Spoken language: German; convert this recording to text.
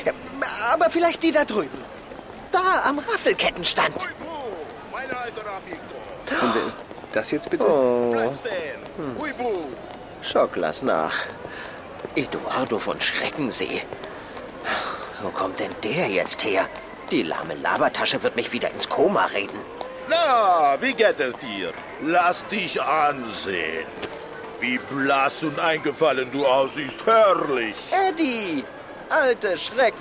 Aber vielleicht die da drüben. Da am Rasselkettenstand. Und wer ist das jetzt bitte? Schock, lass nach. Eduardo von Schreckensee. Wo kommt denn der jetzt her? Die lahme Labertasche wird mich wieder ins Koma reden. Na, wie geht es dir? Lass dich ansehen. Wie blass und eingefallen du aussiehst. Herrlich. Eddie, alte Schreck.